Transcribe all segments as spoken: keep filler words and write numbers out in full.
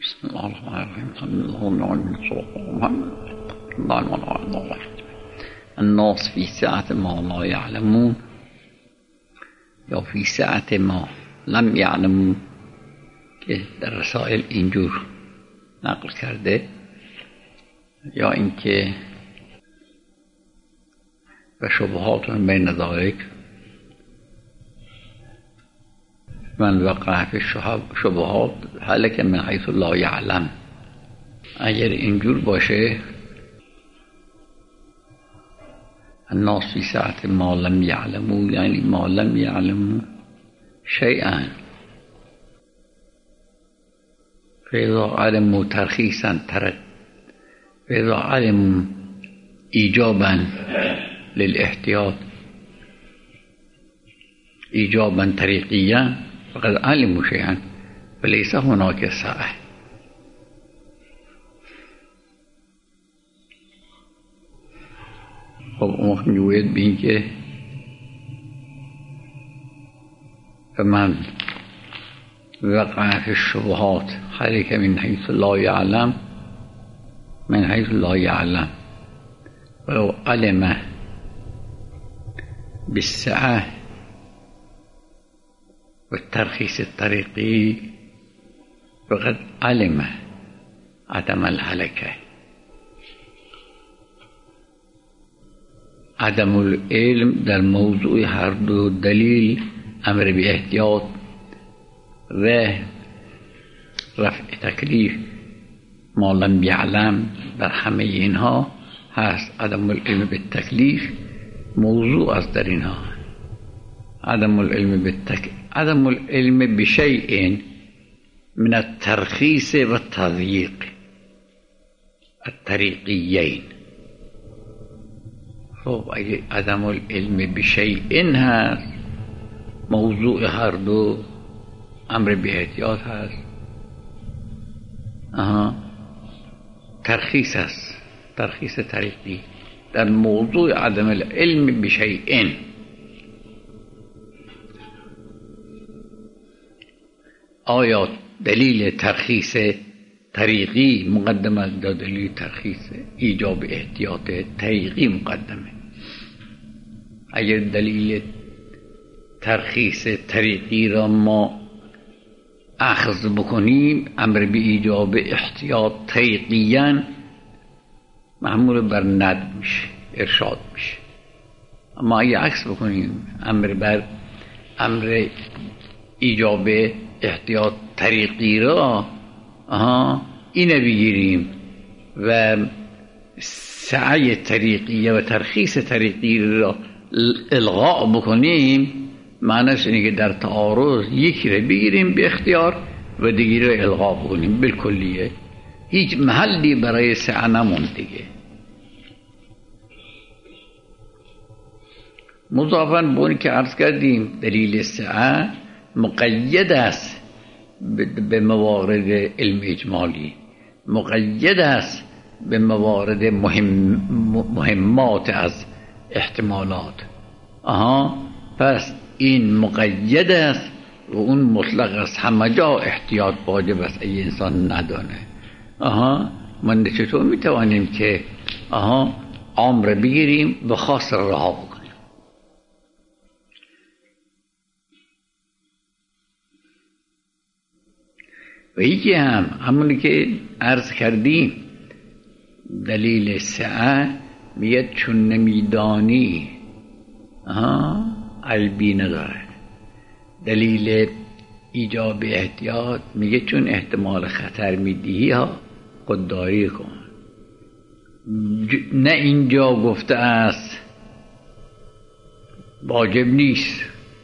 بسم الله الرحمن الرحيم. الحمد لله رب العالمين. الناس في سعة ما لا يعلمون یا فی سعت ما لم یعلمون که در رسائل اینجور نقل کرده، یا اینکه و شبهات من بین ذالک من وقع فی شبهات هلک من حیث لا یعلم. اگر اینجور باشه الناس فی سعت ما لم یعلمون، یعنی ما لم یعلمون شیئا فاذا علموا ترخیصا ترد فاذا علموا ایجابا للاحتیاط ایجابا طریقیا فقد علموا شیئا وليس هناك سعه. خب اون میگوید به این که فمن وقع فی الشبهات هلک من حیث لا یعلم من حیث لا یعلم ولو علم بالسعه والترخيص الطريقي فقد علم عدم الهلكة. عدم العلم در موضوع هر دو دلیل امر به احتیاط و رفع تکلیف ما لم یعلم در همه اینها هست. عدم العلم بالتکلیف موضوع است در اینها. عدم العلم بالتك عدم العلم بشيء من الترخيص والتضييق الطريقيين. خب اگه عدم العلم بشيء هست موضوع هر دو امر به احتیاط هست. آها ترخیص است، ترخیص طریقی در موضوع عدم العلم بشيء. آیا دلیل ترخیص طریقی مقدم است یا دلیل ترخیص ایجاب احتیاط طریقی مقدمه؟ اگر دلیل ترخیص طریقی را ما اخذ بکنیم امر به ایجاب احتیاط طریقیاً محمول بر ند میشه، ارشاد میشه. اما اگر عکس بکنیم امر بر امر ایجاب احتیاط طریقی را آها اینه بگیریم و سعی طریقی و ترخیص طریقی را الغاء بکنیم، معنیش اینه که در تعارض یکی را بگیریم به اختیار و دیگری را الغاء بکنیم بالکلیه. هیچ محلی برای سعی نموند دیگه. مضافاً به اون که عرض کردیم دلیل سعی مقید است به موارد علم اجمالی، مقید است به موارد مهم مهمات از احتمالات. آها پس این مقید است و اون مطلق است، همه جا احتیاط واجب است اگه انسان ندانه. آها من چطور میتوانیم که آها عام را بگیریم و خاص را رها بکنیم؟ و یکی هم همونی که عرض کردیم دلیل سعه میگه چون نمیدانی عیبی نداره. دلیل ایجاب احتیاط میگه چون احتمال خطر میدهی ها خودداری کن. نه اینجا گفته است واجب نیست،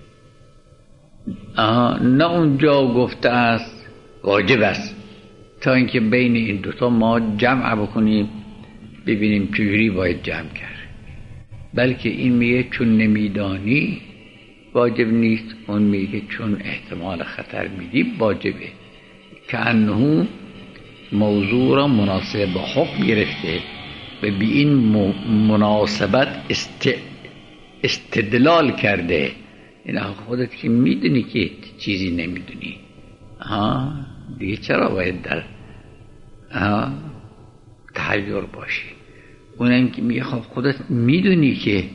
نه اونجا گفته است واجب است، تا اینکه بین این دوتا ما جمع بکنیم ببینیم چجوری باید جمع کرد. بلکه این میگه چون نمیدانی واجب نیست، اون میگه چون احتمال خطر میدی واجبه، که انه موضوع را مناسب با حکم گرفته و به این مناسبت است... استدلال کرده. این خودت که میدونی که چیزی نمیدونی، ها دیگه چرا باید در تحیر باشی. اونم که میگه خب خودت میدونی که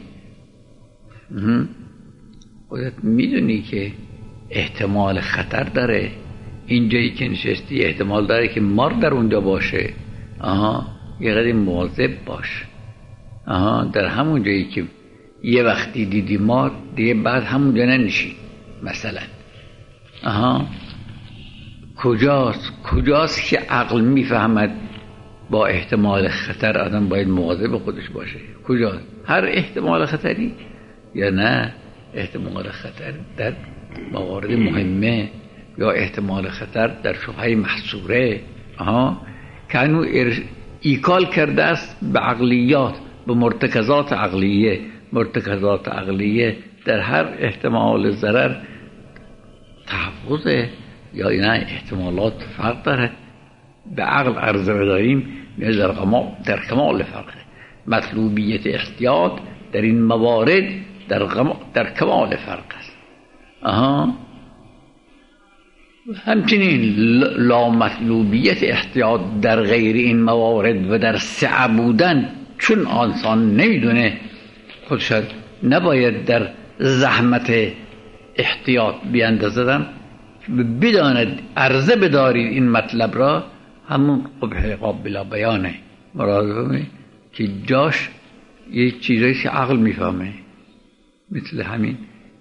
خودت میدونی که احتمال خطر داره، اینجایی که نشستی احتمال داره که مار در اونجا باشه، آها یه قدر مواظب باش. آها در همون جایی که یه وقتی دیدی مار دیگه بعد همونجا ننشین مثلا. آها کجاست کجاست که عقل میفهمد با احتمال خطر آدم باید مواظب خودش باشه؟ کجاست؟ هر احتمال خطری یا نه احتمال خطر در موارد مهمه یا احتمال خطر در شبهه محصوره. آها کانو ایکال کرده است به عقلیات، به مرتکزات عقلیه. مرتکزات عقلیه در هر احتمال ضرر تحفظه یا نه احتمالات فرق داره. به عقل عرضه بداریم در در کمال فرقه. مطلوبیت احتیاط در این موارد در, در کمال فرق است. آها همچنین لا مطلوبیت احتیاط در غیر این موارد و در سعه بودن، چون انسان نمیدونه خودش نباید در زحمت احتیاط بیاندازدن، بداند عرضه بدارید این مطلب را، همون قبح قابل بیانه. مراد که جاش یه چیزایی که عقل میفهمه، مثل همین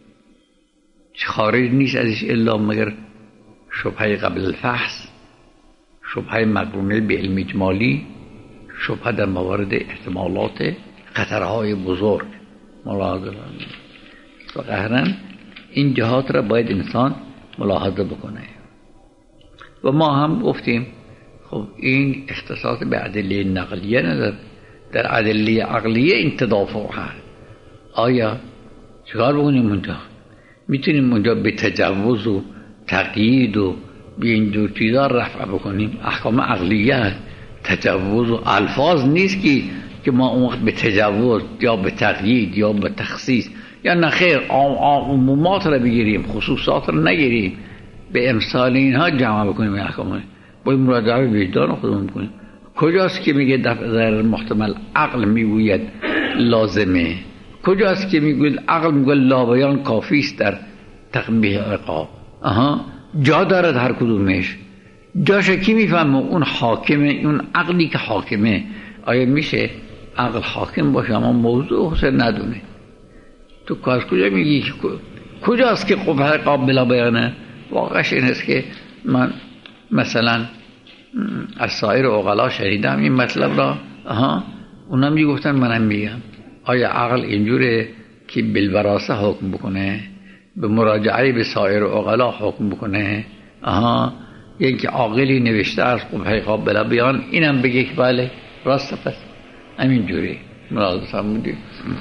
خارج نیست ازش الا مگر شبهه قبل الفحص، شبهه مقرونه به علم اجمالی، شبهه در موارد احتمالات خطرهای بزرگ. ملاحظه و قهرن این جهات را باید انسان ملاحظه بکنه. و ما هم گفتیم خب این اختصاص به ادله نقلیه نداره، در ادله عقلیه این تدافع هست. آیا چکار بکنیم اونجا؟ میتونیم اونجا به تجوز و تقیید و به اینجور چیزا رفع بکنیم؟ احکام عقلیه هست، تجوز و الفاظ نیست که که ما اون وقت به تجوز یا به تقیید یا به تخصیص یا نخیر عمومات را بگیریم، خصوصات را نگیریم، به امثال اینها جمع بکنیم احکام. باید مراجعه به وجدان خودمون بکنیم. کجاست که میگه دفع ضرر محتمل عقل میگوید لازمه؟ کجاست که میگوید عقل میگه لابیان کافی است در تقبیح عقاب؟ آها جا دارد هر کدومش. جاش کی میفهمه؟ اون حاکمه، اون عقلی که حاکمه. آیا میشه عقل حاکم باشه اما موضوع حسن ندونه؟ تو کاش کجا میگی کجاست که قبح قابل بیانه؟ واقعش این است که من مثلا از سایر عقلا شنیدم این مطلب را. آها اونا میگفتن منم میگم آیا عقل اینجوره که بالوراثه حکم بکنه، به مراجعه به سایر عقلا حکم بکنه؟ آها یکی که عاقلی نوشته از قبح قابل بیان اینم بگه که بله راست، پس همین جوری مراجعه فرمودید.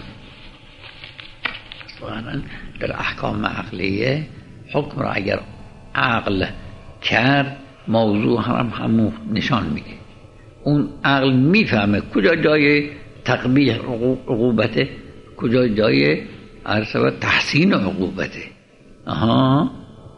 در احکام عقلیه حکم را اگر عقل کرد موضوع هم همون نشان میده. اون عقل میفهمه کجا جای تقبیح عقوبته، کجا جای عرصه تحسین عقوبته. آها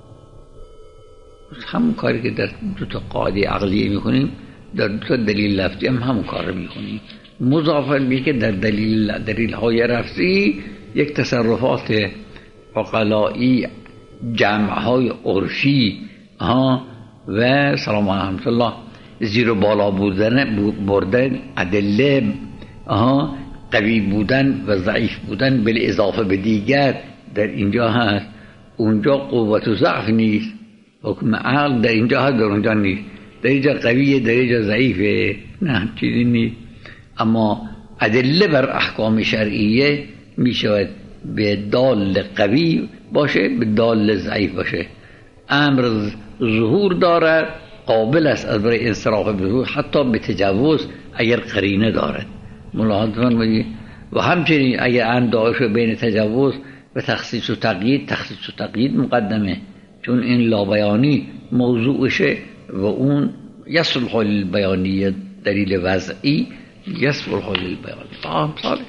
همون کاری که در دو تا قاعده عقلیه میکنیم در دو تا دلیل لفظی هم همون کار رو میکنیم. مضافاً به که در دلیل دلیل های لفظی یک تصرفات عقلایی، جمع های عرفی ها و سلام رحمت الله زیر و بالا بودن بردن ادله، ها قوی بودن و ضعیف بودن بل اضافه به دیگر در اینجا هست. اونجا قوت و ضعف نیست، حکم عقل در اینجا هست، در اونجا نیست. در اینجا قویه، در اینجا ضعیفه، نه چیزی نیست. اما ادله بر احکام شرعیه می شود به دال قوی باشه، به دال ضعیف باشه. امر ظهور دارد، قابل است از برای انصراف به ظهور، حتی به تجاوز اگر قرینه دارد. ملاحظه فرمایید. و همچنین اگر انداعش بین تجاوز و تخصیص و تقیید، تخصیص و تقیید مقدمه، چون این لابیانی موضوعشه و اون یصلح للبیانی، دلیل وضعی یصلح للبیانی. فهم صالح.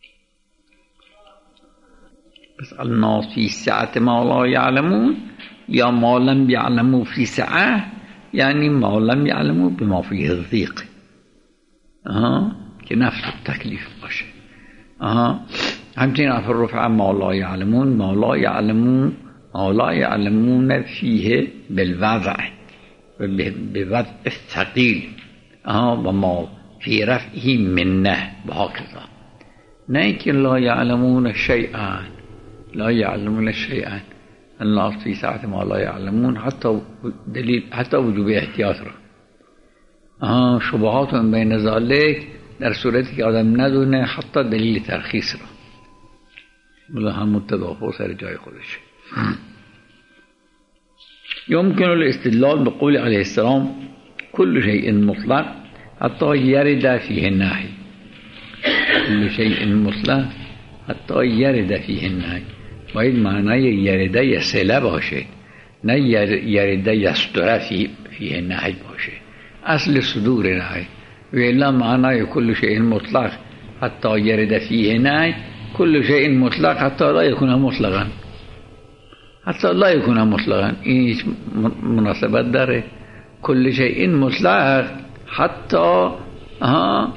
بس الناس فی سعة ما لا یعلمون یا ما لم یعلموا فی سعه، یعنی ما لم یعلموا بما فیه الضیق، که نفس تکلیف باشه. همچنین رفع ما لا یعلمون، ما لا یعلمون ما لا یعلمون فیه بالوضع و بوضع الثقیل و ما فی رفعه منه و هکذا. نه اینکه لا یعلمون شیئا، لا یعلمون شیئا، الناس فی ساعت ما لا یعلمون، حتی دلیل حتی وجوب احتیاط را، شبهات من بین ذالک، در صورتی که آدم ندونه حتی دلیل ترخیص را، بلا همون تدافع سر جای خودش. يمكن الاستدلال بقول عليه السلام كل شيء مطلق حتى يرد فيه النهي، كل شيء مطلق حتى يرد فيه النهي، باید معنای یرد یصل باشه، نه یرد یستر فیه نهی باشه، اصل صدور نهی. و الا معنای کل شيء مطلق حتى يرد فيه نهی، كل شيء مطلق حتى لا يكون مطلقا، حتی لا یکون مطلقا. این هیچ مناسبت داره؟ کل شیء مطلق حتی ها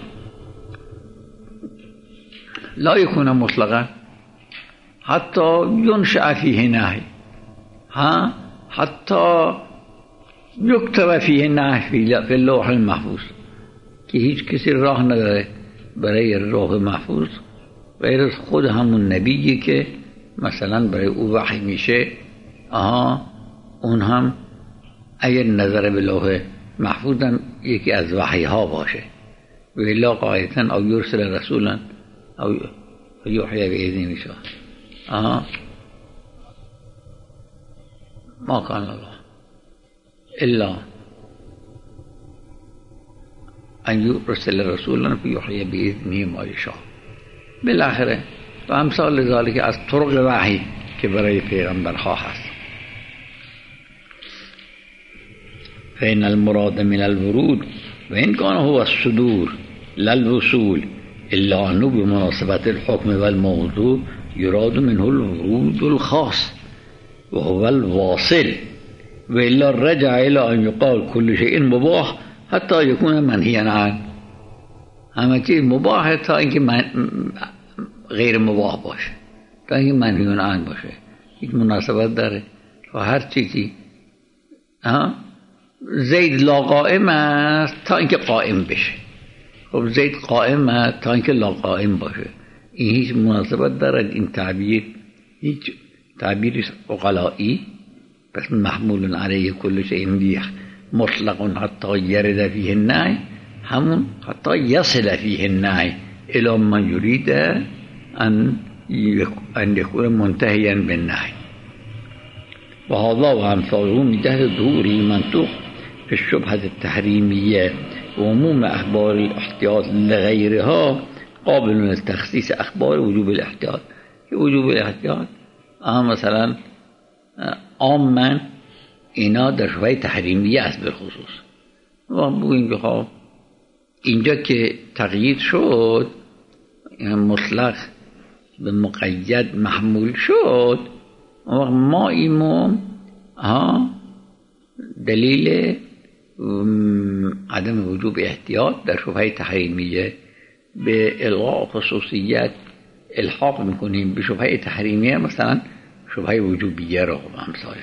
لا یکون مطلقا حتی ینشأ فیه نهی، ها حتی یکتب فیه نهی فی اللوح المحفوظ، که هیچ کسی راه نداره برای لوح محفوظ غیر از خود همون نبیی که مثلا برای او وحی میشه. آها اون هم اگر نظر به لوح محفوظ هم یکی از وحی ها باشه، و الا قاعدتا او یرسل رسولا او یوحی باذن میشه. آها ما کان الله الا ان یرسل رسولا فیوحی باذنه ما یشاء. بالاخره و امثال ذالک از طرق وحی که برای پیغمبرها هست. فإن المراد من الورود وإن كان هو الصدور لا الوصول إلا أنه بمناسبة الحكم والموضوع يراد منه الورود الخاص وهو الواصل، وإلا رجع إلى أن يقال كل شيء مباح حتى يكون منهيا عنه. همه چیز مباح تا اینکه من غیر مباح باشه، تا اینکه منهی عنه باشه. یک مناسبت داره و هر چیزی ها زید لا قائم است تا اینکه قائم بشه، خب زید قائم است تا اینکه لا قائم باشه. این هیچ مناسبت دارد؟ این تعبیر هیچ تعبیر عقلائی، پس محمول علیه کل شیء مطلق حتی یرد فیه النهی، همون حتی یصل فیه النهی الی من یرید ان ان یکون منتهیا بالنهی. و هذا و امثاله من جهت ظهور المنطوق في الشبهة التحريمية وعموم أخبار الاحتياط لغيرها قابل للتخصيص أخبار وجوب الاحتياط. وجوب الاحتیاط مثلا عاما اینا در شبهه تحریمیه است به خصوص. و بگوییم که خب اینجا که تقیید شد، مطلق به مقید محمول شد، ما ایمون ها دلیل عدم وجوب احتیاط در شبهه تحریمیه به الغاء خصوصیت الحاق میکنیم به شبهه تحریمیه، مثلا شبهه وجوبیه را و امثال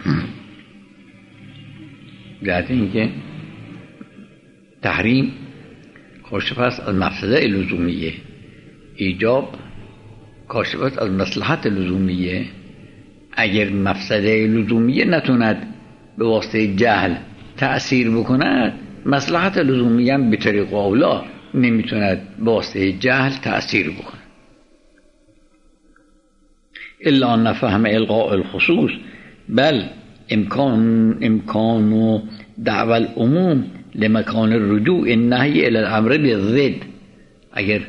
جهت اینکه تحریم کاشف است از مفسده لزومیه، ایجاب کاشف است از مصلحت لزومیه. اگر مفسده لزومیه نتوند به واسطه جهل تأثیر بکند، مصلحت لزومیه هم به طریق اولا نمیتوند به واسطه جهل تأثیر بکند. الا نفهم الغاء الخصوص بل امکان امکان دعوى العموم لمکان الرجوع النهی الى الامر بالضد. اگر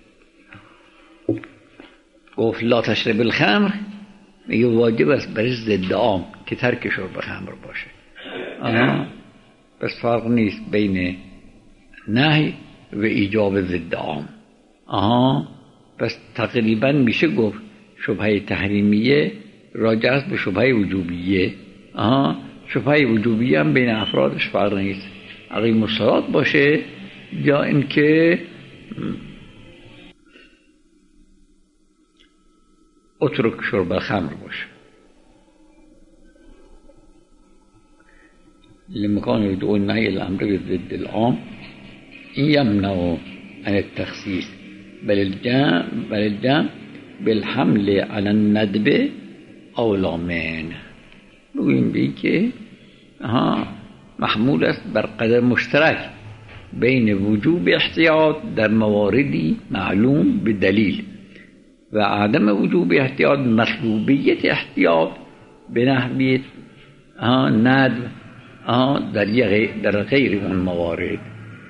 گفت لا تشرب الخمر، میگه واجب است برای ضد عام که ترک شرب خمر باشه. آها بس فرق نیست بین نهی و ایجاب ضد عام. آها پس تقریبا میشه گفت شبهه تحریمیه راجع است به شبهه وجوبیه. آها شبهه وجوبی هم بین افرادش فرق نیست، اگه مساوات باشه یا اینکه اترک شرب خمر باشه. لمكان يدعو النهي الأمر ضد العام يمنع عن التخصيص بل الجمع بل الجمع بالحمل على الندب أولى منه. بگوییم بی که ها محمول است بر قدر مشترک بین وجوب احتیاط در مواردی معلوم به دلیل و عدم وجوب احتیاط مطلوبیت احتیاط به نحوی ندب در در غیر اون موارد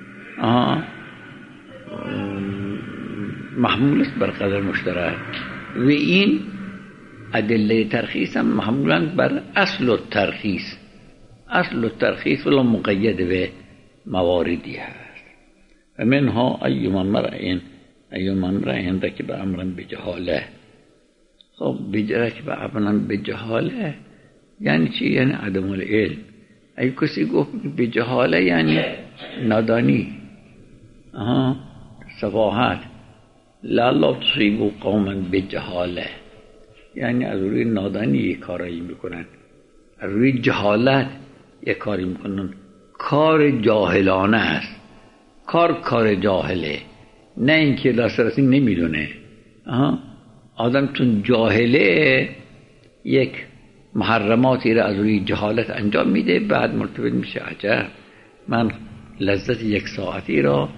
محمول است بر قدر مشترک و این ادله ترخیص هم محمولند بر اصل الترخیص. اصل الترخیص ولی مقید به مواردی هست. و منها ایما مرئین ایما مرئین رکب امرا بجهاله. خب رکب امرا بجهاله یعنی چی؟ یعنی عدم العلم. اگه کسی گفت بجهاله یعنی نادانی، آها سفاهت. لا تصیبوا قوما بجهاله یعنی از روی نادانی یک کارایی میکنن، از روی جهالت یک کاری میکنن. کار جاهلانه است، کار کار جاهله، نه اینکه دسترسی نمیدونه. آدم چون جاهله یک محرماتی را از روی جهالت انجام میده، بعد مرتبط میشه عجب من لذت یک ساعتی را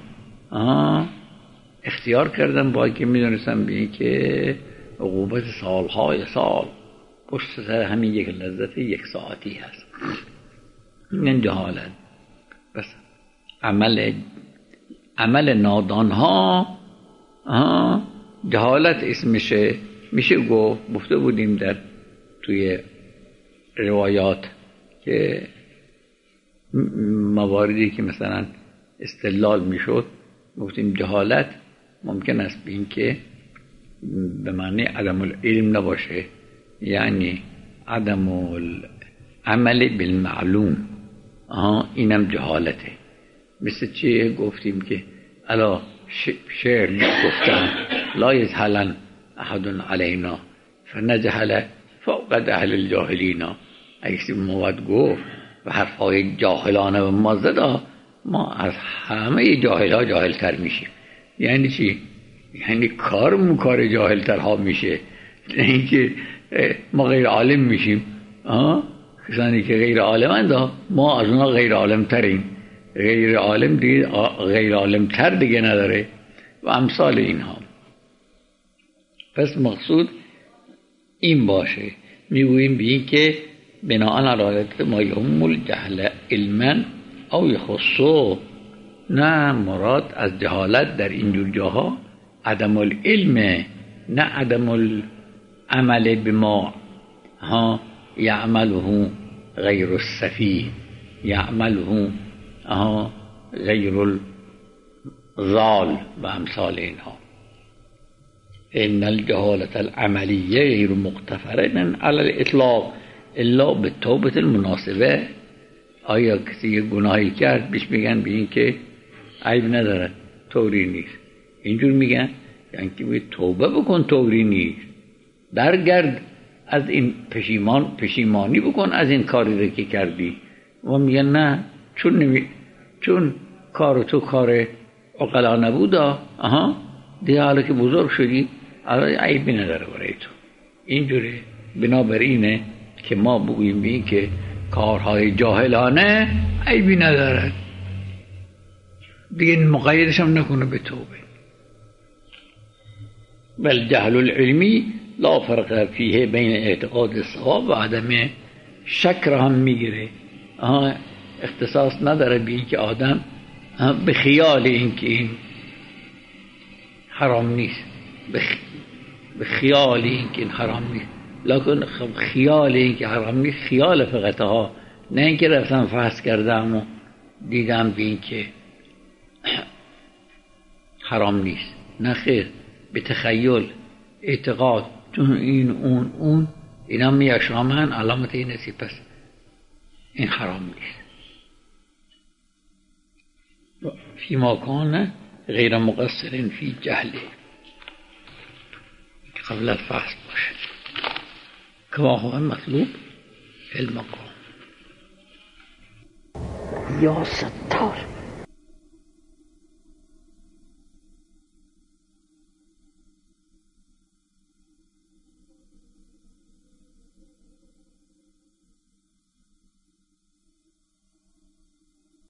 اختیار کردم با که میدونستم به این که عقوبت سالهای سال پشت سر همین یک لذت یک ساعتی هست. این جهالت. بس عمل عمل نادان ها جهالت اسمشه. میشه گفت گفته بودیم در توی روایات که مواردی که مثلا استدلال میشد گفتیم جهالت ممکن است به این که به معنی عدم العلم نباشه، یعنی عدم العمل بالمعلوم. آها اینم جهالته. مثل چیه؟ گفتیم که الا شعر گفتن لا یجهلن احد علینا فنجهل فوق اهل الجاهلین. اگه مواد گفت و حرفای جاهلانه و ما زد ما از همه جاهل ها جاهل تر میشیم. یعنی چی؟ یعنی کارمون کار جاهل ترها میشه، نه اینکه ما غیر عالم میشیم. کسانی که غیر عالمند ما از اونا غیر عالم ترین، غیر عالم دیگه غیر عالم تر دیگه نداره و امثال اینها. پس مقصود این باشه. میگوییم به این که بناء علی ما یهم الجهل علما او یخصو، نه مراد از جهالت در اینجور جاها عدم العلم، نه عدم العمل بما ها یعمله غیر السفیه، یعمله ها غیر الضال و امثال اینها. ان الجهالة العملیه غیر مغتفرة علی الاطلاق الا بالتوبة المناسبه. آیا کسی گناهی کرد بهش میگن به این که عیب نداره، طوری نیست. اینجور میگن یعنی که توبه بکن، طوری نیست، درگرد از این پشیمان پشیمانی بکن از این کاری رو که کردی. و میگن نه چون نمی چون کار تو کار عقلا نبود، آها دیگه حالا که بزرگ شدی الان عیبی نداره برای تو. اینجوره. بنابراینه که ما بگوییم این که کارهای جاهلانه عیبی نداره، دیگه مقیدش هم نکنه به توبه. بل جهل العلمی لا فرق فیه بین اعتقاد الصواب و عدم شک را هم میگیره. اختصاص نداره به این که آدم به خیال این که این حرام نیست، به خیال این که این حرام نیست، لکن خیال این که حرام نیست خیال فقط ها، نه اینکه رفتم فحص کردم و دیدم به این که حرام نیست. نه خیر، به تخیل اعتقاد چون این اون اون اینا میاشامن علامت این هستی. پس این حرام نیست. فیما کان غیر مقصر فی جهله، قبل از فصل باشه که واقعا مطلوب علم مقام. یا ستار